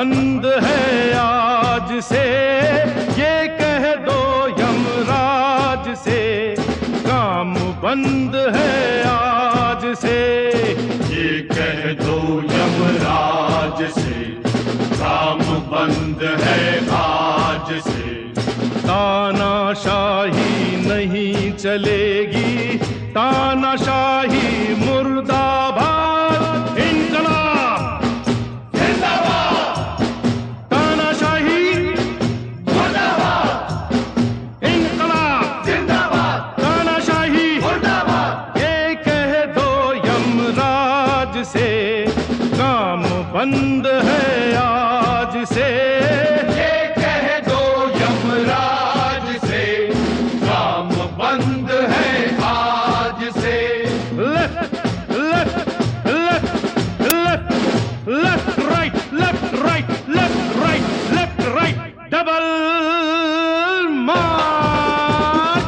बंद है आज से, ये कह दो यमराज से। काम बंद है आज से, ये कह दो यमराज से। काम बंद है आज से। तानाशाही नहीं चलेगी, तानाशाही मुर्दाबाद। इनकलाब जिंदाबाद, तानाशाही मुर्दाबाद। इनकलाब जिंदाबाद, तानाशाही मुर्दाबाद। ये कह दो यमराज से, काम बंद है आज से। ये कह दो यमराज से। काम बंद है आज से। Left left left left left right left right left right left right, double march.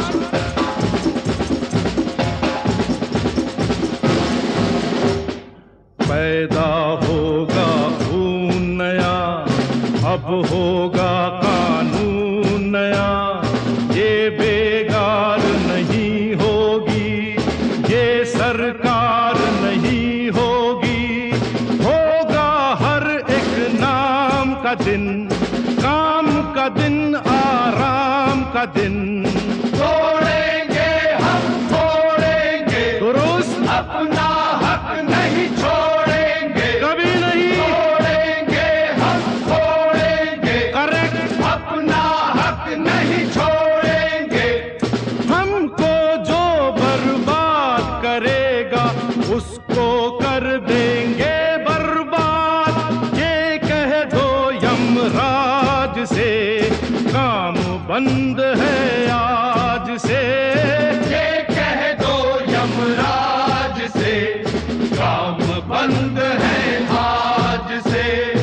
पैदा होगा खून नया, अब होगा कानून नया। ये बेगार नहीं होगी, ये सरकार नहीं होगी। होगा हर एक नाम का दिन, काम का दिन, आराम का दिन। तोड़ेंगे हम तोड़ेंगे, दुरुस्त अपना हक नहीं छोड़ेंगे। कभी नहीं। तोड़ेंगे हम तोड़ेंगे, करेक्ट। अपना हक नहीं छोड़ेंगे। हमको जो बर्बाद करेगा उसको कर देंगे बर्बाद। ये कह दो यमराज से, काम बंद है आज से। ये कह दो यमराज से। काम बंद है आज से।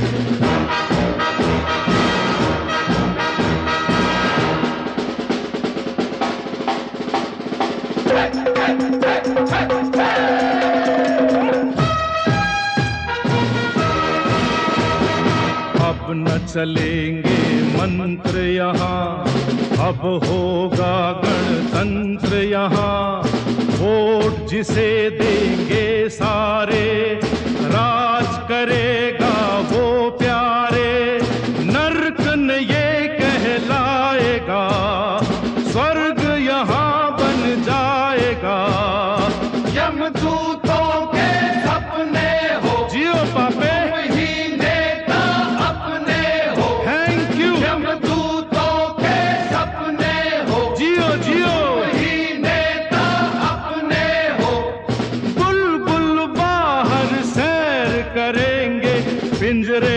अब न चलेंगे मंत्र यहाँ, अब होगा गणतंत्र यहाँ। वोट जिसे देंगे सारे, राज करेगा वो प्यारे। नर्क न ये कहलाएगा, स्वर्ग यहाँ बन जाएगा। यमदूतों के सपने हो, जियो पापे, तुम ही नेता अपने हो। Thank you. यमदूतों के सपने हो, जियो जियो। तुम ही नेता अपने हो। बुलबुल बाहर सैर करेंगे, पिंजरे